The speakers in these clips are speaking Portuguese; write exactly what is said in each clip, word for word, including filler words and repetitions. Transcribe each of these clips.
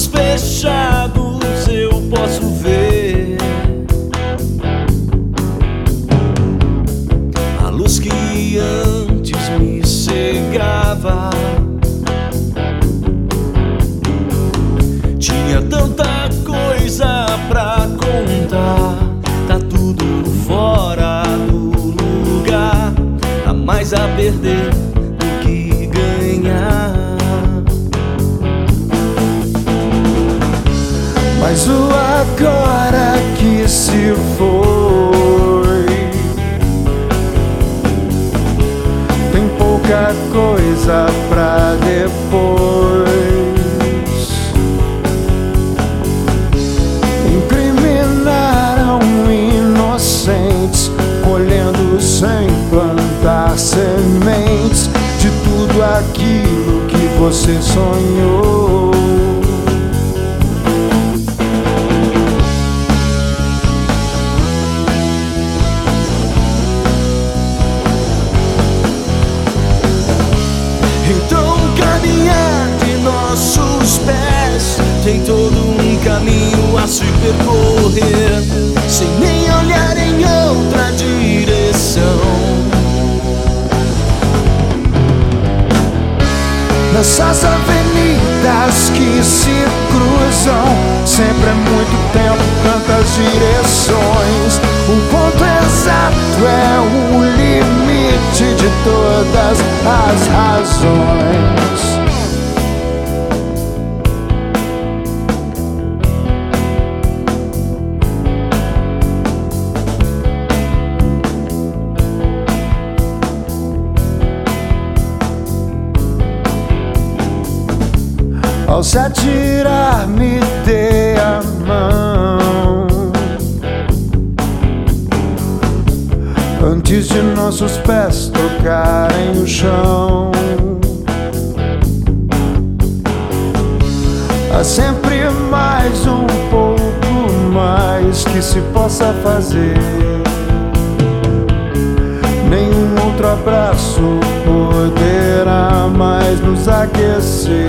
olhos fechados eu posso ver a luz que antes me cegava. Tinha tanta coisa pra contar, tá tudo fora do lugar. Há mais a perder do que ganhar. Mas o agora que se foi tem pouca coisa pra depois. Incriminaram inocentes, colhendo sem plantar sementes de tudo aquilo que você sonhou. Então caminhar de nossos pés tem todo um caminho a se percorrer, sem nem olhar em outra direção. Nessas avenidas que se cruzam, sempre é muito tempo, tantas direções. O ponto exato é o limite de todas as razões. Ao se atirar, me dê a mão antes de nossos pés tocarem o chão. Há sempre mais um pouco mais que se possa fazer. Nenhum outro abraço poderá mais nos aquecer.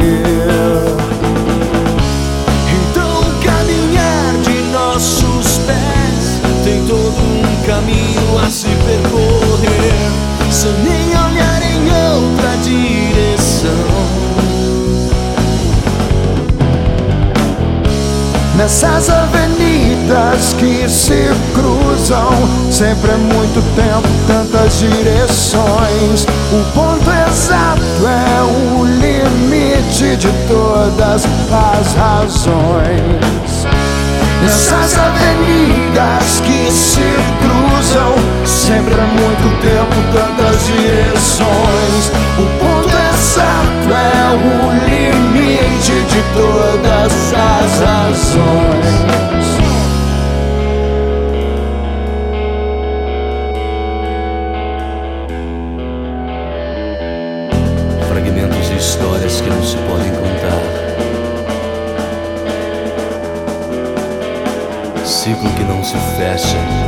Então caminhar de nossos pés tem todo um caminho a se percorrer, sem nem olhar em outra direção. Nessas avenidas que se cruzam, sempre é muito tempo, tantas direções. O ponto exato é o limite de todas as razões. Nessas avenidas que se cruzam, sempre é muito tempo, tantas direções. O ponto exato é o limite de todas as razões. Fragmentos de histórias que não se podem contar, ciclo que não se fecha.